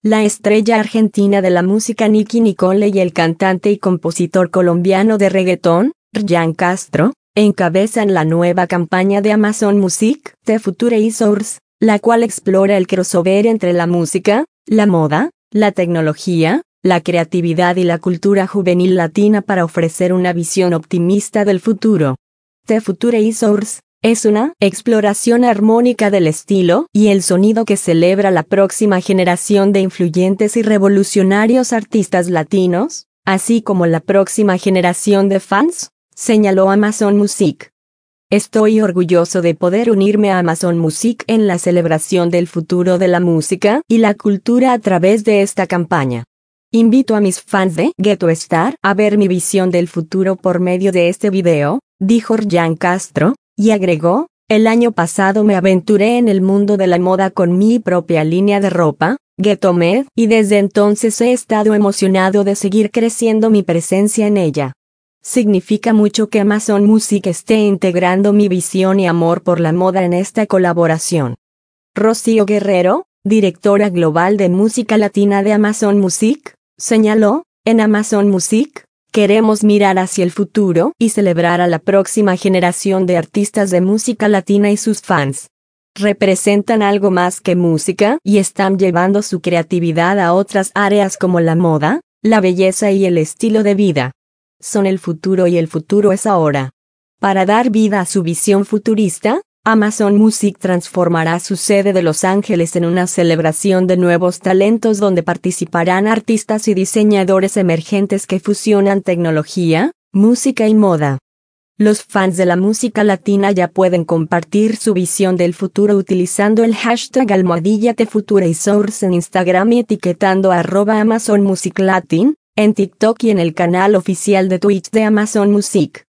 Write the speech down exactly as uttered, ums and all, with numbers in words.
La estrella argentina de la música Nicki Nicole y el cantante y compositor colombiano de reggaetón, Ryan Castro, encabezan la nueva campaña de Amazon Music, The Future is Ours, la cual explora el crossover entre la música, la moda, la tecnología, la creatividad y la cultura juvenil latina para ofrecer una visión optimista del futuro. The Future is Ours es una exploración armónica del estilo y el sonido que celebra la próxima generación de influyentes y revolucionarios artistas latinos, así como la próxima generación de fans, señaló Amazon Music. Estoy orgulloso de poder unirme a Amazon Music en la celebración del futuro de la música y la cultura a través de esta campaña. Invito a mis fans de Get to Star a ver mi visión del futuro por medio de este video, dijo Ryan Castro, y agregó, el año pasado me aventuré en el mundo de la moda con mi propia línea de ropa, Getomed, y desde entonces he estado emocionado de seguir creciendo mi presencia en ella. Significa mucho que Amazon Music esté integrando mi visión y amor por la moda en esta colaboración. Rocío Guerrero, directora global de música latina de Amazon Music, señaló, en Amazon Music, queremos mirar hacia el futuro y celebrar a la próxima generación de artistas de música latina y sus fans. Representan algo más que música y están llevando su creatividad a otras áreas como la moda, la belleza y el estilo de vida. Son el futuro y el futuro es ahora. Para dar vida a su visión futurista, Amazon Music transformará su sede de Los Ángeles en una celebración de nuevos talentos donde participarán artistas y diseñadores emergentes que fusionan tecnología, música y moda. Los fans de la música latina ya pueden compartir su visión del futuro utilizando el hashtag almohadilla The Future is Ours en Instagram y etiquetando a arroba Amazon Music Latin, en TikTok y en el canal oficial de Twitch de Amazon Music.